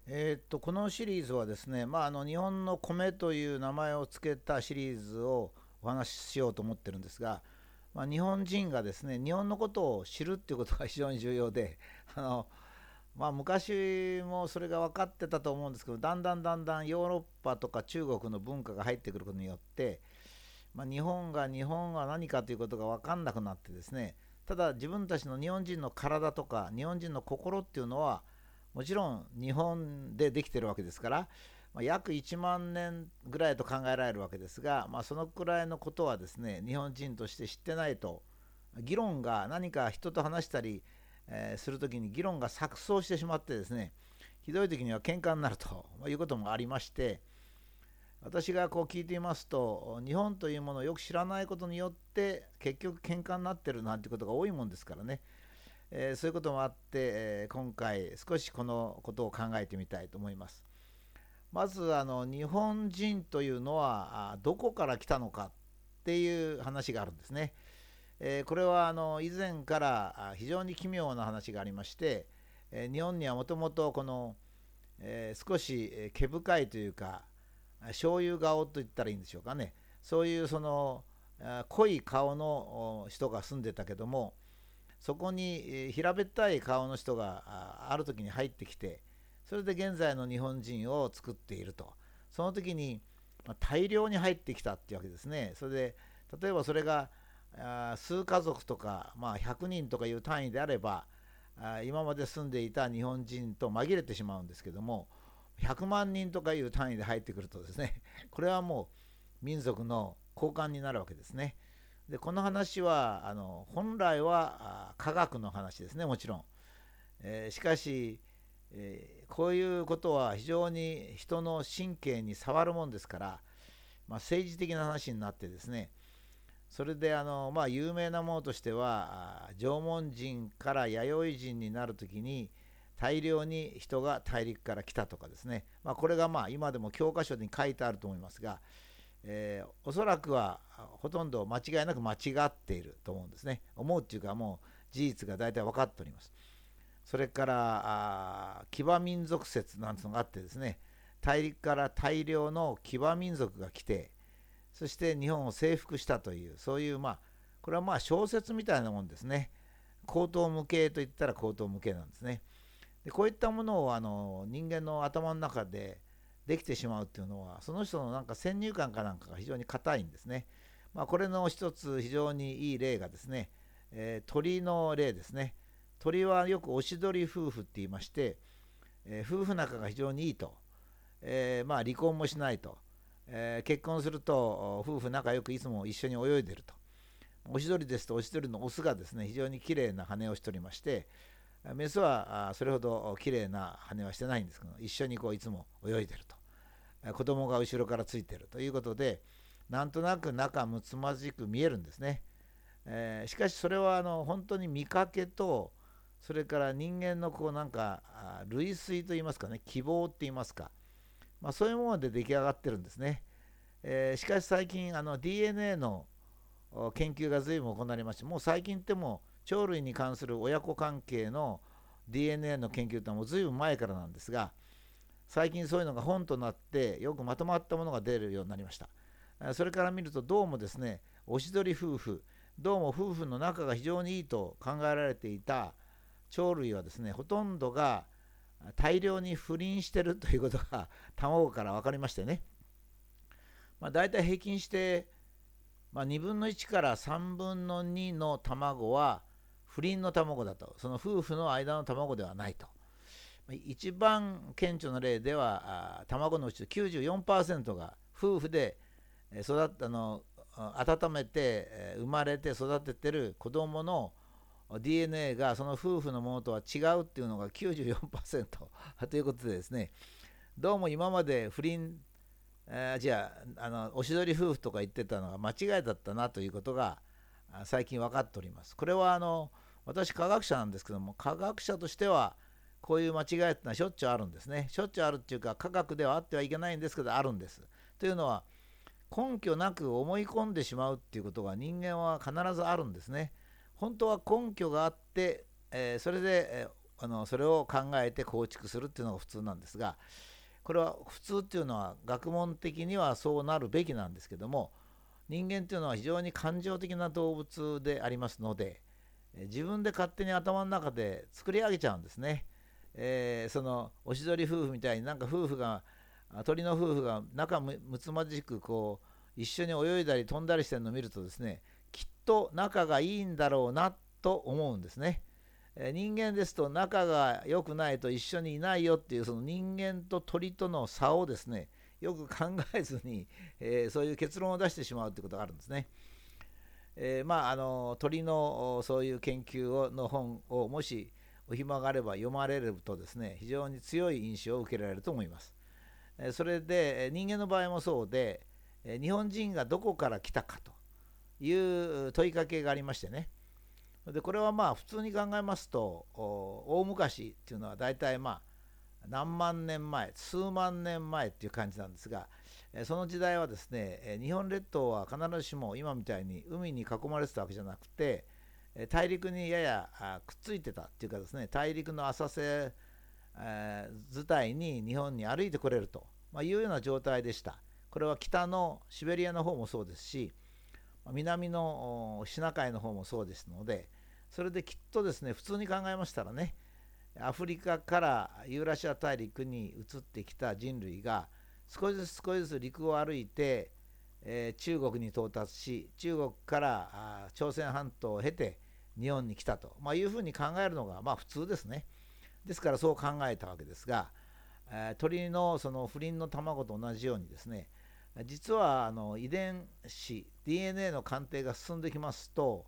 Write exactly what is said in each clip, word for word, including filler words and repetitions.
えーっと、このシリーズはですね、まあ、あの日本の米という名前を付けたシリーズをお話ししようと思ってるんですが、まあ、日本人がですね、日本のことを知るっていうことが非常に重要で、あのまあ、昔もそれが分かってたと思うんですけど、だんだんだんだんヨーロッパとか中国の文化が入ってくることによって、まあ、日本が日本は何かということが分かんなくなってですね、ただ自分たちの日本人の体とか日本人の心っていうのはもちろん日本でできてるわけですから、まあ、約いちまん年ぐらいと考えられるわけですが、まあ、そのくらいのことはですね日本人として知ってないと、議論が何か人と話したり、えーするときに議論が錯綜してしまってですね、ひどい時には喧嘩になるということもありまして、私がこう聞いていますと、日本というものをよく知らないことによって結局喧嘩になってるなんてことが多いもんですからね、えーそういうこともあって、えー今回少しこのことを考えてみたいと思います。まずあの日本人というのはどこから来たのかっていう話があるんですね。えーこれはあの以前から非常に奇妙な話がありまして、えー日本にはもともとこの、えー少し毛深いというか醤油顔と言ったらいいんでしょうかね、そういうその濃い顔の人が住んでたけども、そこに平べったい顔の人がある時に入ってきて、それで現在の日本人を作っていると。その時に大量に入ってきたっていうわけですね。それで例えばそれが数家族とか、まあ、ひゃくにんとかいう単位であれば、今まで住んでいた日本人と紛れてしまうんですけども、ひゃくまん人とかいう単位で入ってくるとですね、これはもう民族の交換になるわけですね。でこの話はあの本来は科学の話ですね、もちろん。えーしかし、えーこういうことは非常に人の神経に触るもんですから、まあ、政治的な話になってですね、それであの、まあ、有名なものとしては縄文人から弥生人になるときに大量に人が大陸から来たとかですね、まあ、これがまあ今でも教科書に書いてあると思いますが、えーおそらくはほとんど間違いなく間違っていると思うんですね。思うっていうかもう事実が大体分かっております。それからあ騎馬民族説なんてのがあってですね、大陸から大量の騎馬民族が来て、そして日本を征服したという、そういうまあこれはまあ小説みたいなもんですね。口頭無形といったら口頭無形なんですね。でこういったものをあの人間の頭の中でできてしまうっていうのは、その人のなんか先入観かなんかが非常に硬いんですね。まあ、これの一つ非常にいい例がですね、えー鳥の例ですね。鳥はよくおしどり夫婦って言いまして、えー夫婦仲が非常にいいと、えーまあ離婚もしないと、えー結婚すると夫婦仲良くいつも一緒に泳いでると。おしどりですとおしどりのオスがですね非常に綺麗な羽をしておりまして、メスはそれほど綺麗な羽はしてないんですけど、一緒にこういつも泳いでると、子供が後ろからついてるということで、なんとなく仲睦まじく見えるんですね。えーしかしそれはあの本当に見かけと、それから人間のこうなんか類推といいますかね、希望って言いますか、まあ、そういうもので出来上がってるんですね。えーしかし最近あの ディーエヌエー の研究が随分行われまして、もう最近っても鳥類に関する親子関係の ディーエヌエー の研究ってのはもう随分前からなんですが、最近そういうのが本となってよくまとまったものが出るようになりました。それから見るとどうもですね、おしどり夫婦、どうも夫婦の仲が非常にいいと考えられていた鳥類はですね、ほとんどが大量に不倫してるということが卵から分かりましてね、まあ、大体平均して、まあ、にぶんのいちからさんぶんのにの卵は不倫の卵だと、その夫婦の間の卵ではないと。一番顕著な例では、卵のうちきゅうじゅうよんパーセントが夫婦で育ったの温めて生まれて育ててる子供の ディーエヌエー がその夫婦のものとは違うっていうのがきゅうじゅうよんパーセント ということでですね、どうも今まで不倫、えーじゃあ、あのおしどり夫婦とか言ってたのが間違いだったなということが最近分かっております。これはあの私科学者なんですけども、科学者としてはこういう間違いっていうのはしょっちゅうあるんですね。しょっちゅうあるっていうか、科学ではあってはいけないんですけどあるんです。というのは、根拠なく思い込んでしまうっていうことが人間は必ずあるんですね。本当は根拠があって、えーそれで、えーあのそれを考えて構築するっていうのが普通なんですが、これは普通っていうのは学問的にはそうなるべきなんですけども、人間っていうのは非常に感情的な動物でありますので、自分で勝手に頭の中で作り上げちゃうんですね。えーそのおしどり夫婦みたいに、なんか夫婦が鳥の夫婦が仲むつまじくこう一緒に泳いだり飛んだりしてるのを見るとですね、きっと仲がいいんだろうなと思うんですね。えー人間ですと仲が良くないと一緒にいないよっていう、その人間と鳥との差をですね、よく考えずに、えーそういう結論を出してしまうということがあるんですね。えーまああの鳥のそういう研究をの本をもしお暇があれば読まれるとですね、非常に強い印象を受けられると思います。えーそれでえー人間の場合もそうで、えー日本人がどこから来たかという問いかけがありましてね。でこれはまあ普通に考えますと、大昔っていうのは大体まあ何万年前、数万年前っていう感じなんですが、その時代はですね、日本列島は必ずしも今みたいに海に囲まれてたわけじゃなくて、大陸にややくっついてたっていうかですね、大陸の浅瀬伝いに日本に歩いてこれるというような状態でした。これは北のシベリアの方もそうですし、南のシナ海の方もそうですので、それできっとですね、普通に考えましたらね、アフリカからユーラシア大陸に移ってきた人類が少しずつ少しずつ陸を歩いて、えー中国に到達し、中国からあ朝鮮半島を経て日本に来たと、まあ、いうふうに考えるのがまあ普通ですね。ですからそう考えたわけですが、えー鳥のその不倫の卵と同じようにですね、実はあの遺伝子 ディーエヌエー の鑑定が進んできますと、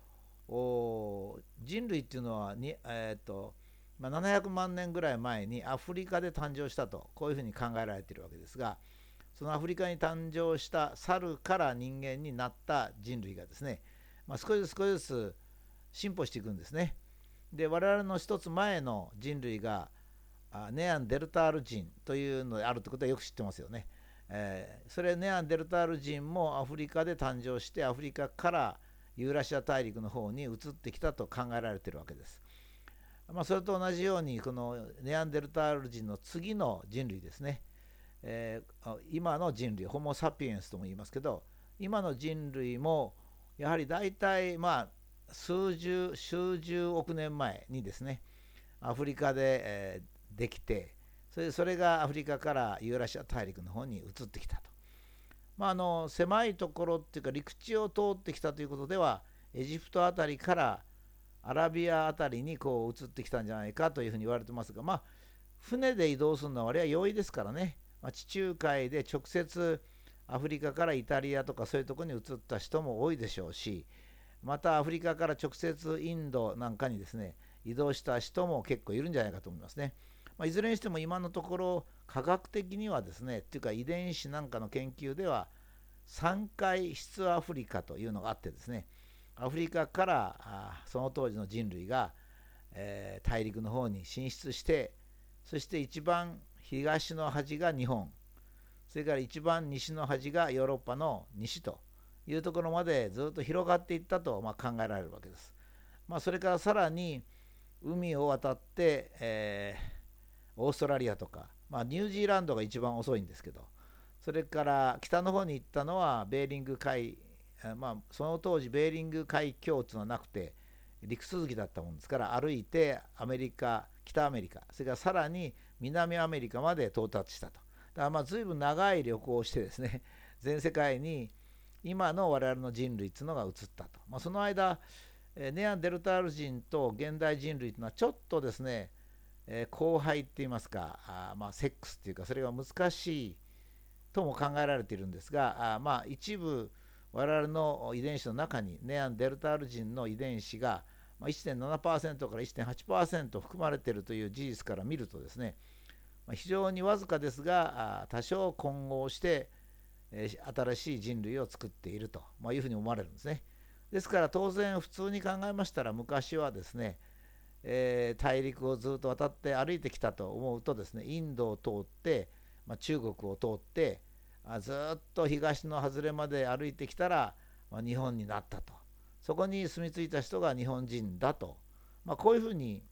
人類っていうのはに、えーとまあ、ななひゃくまんねんぐらい前にアフリカで誕生したと、こういうふうに考えられているわけですが、そのアフリカに誕生した猿から人間になった人類がですね、まあ、少しずつ少しずつ進歩していくんですね。で我々の一つ前の人類がネアンデルタール人というのであるということはよく知ってますよね。えーそれネアンデルタール人もアフリカで誕生して、アフリカからユーラシア大陸の方に移ってきたと考えられているわけです。まあ、それと同じようにこのネアンデルタール人の次の人類ですね、えー今の人類ホモ・サピエンスとも言いますけど、今の人類もやはり大体まあ数十数十億年前にですね、アフリカで、えーできて、それそれがアフリカからユーラシア大陸の方に移ってきたと。まあ、あの狭いところっていうか陸地を通ってきたということでは、エジプトあたりからアラビアあたりにこう移ってきたんじゃないかというふうに言われてますが、まあ、船で移動するのはあれは容易ですからね、まあ、地中海で直接アフリカからイタリアとかそういうところに移った人も多いでしょうし、またアフリカから直接インドなんかにですね移動した人も結構いるんじゃないかと思いますね。まあ、いずれにしても今のところ科学的にはですね、っていうか遺伝子なんかの研究ではさんかい出アフリカというのがあってですね、アフリカからあその当時の人類が、えー大陸の方に進出して、そして一番東の端が日本、それから一番西の端がヨーロッパの西というところまでずっと広がっていったと、まあ、考えられるわけです。まあ、それからさらに海を渡って、えーオーストラリアとか、まあ、ニュージーランドが一番遅いんですけど、それから北の方に行ったのはベーリング海、まあ、その当時ベーリング海峡っていうのはなくて陸続きだったもんですから、歩いてアメリカ、北アメリカ、それからさらに南アメリカまで到達したと。だからまあ随分長い旅行をしてですね、全世界に今の我々の人類っていうのが移ったと。まあ、その間、ネアンデルタール人と現代人類というのはちょっとですね、えー、交配って言いますか、あまあセックスっていうか、それが難しいとも考えられているんですが、あまあ一部我々の遺伝子の中にネアンデルタール人の遺伝子が いってんななパーセント から いってんはちパーセント 含まれているという事実から見るとですね、非常にわずかですが多少混合して新しい人類を作っているというふうに思われるんですね。ですから当然普通に考えましたら、昔はですね、えー大陸をずっと渡って歩いてきたと思うとですね、インドを通って、まあ、中国を通ってあずっと東の外れまで歩いてきたら、まあ、日本になったと。そこに住み着いた人が日本人だと、まあ、こういうふうに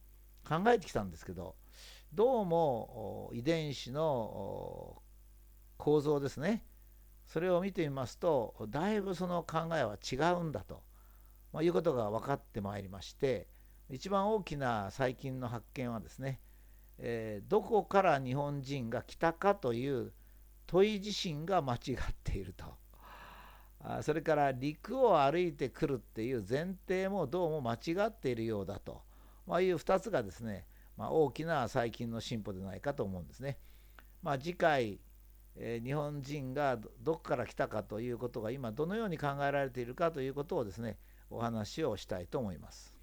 考えてきたんですけど、どうも遺伝子の構造ですね、それを見てみますとだいぶその考えは違うんだと、まあ、いうことが分かってまいりまして、一番大きな最近の発見はですね、えーどこから日本人が来たかという問い自身が間違っていると。あそれから陸を歩いてくるっていう前提もどうも間違っているようだと、まあ、いうふたつがですね、まあ、大きな最近の進歩でないかと思うんですね。まあ、次回、えー日本人がどどこから来たかということが今どのように考えられているかということをですね、お話をしたいと思います。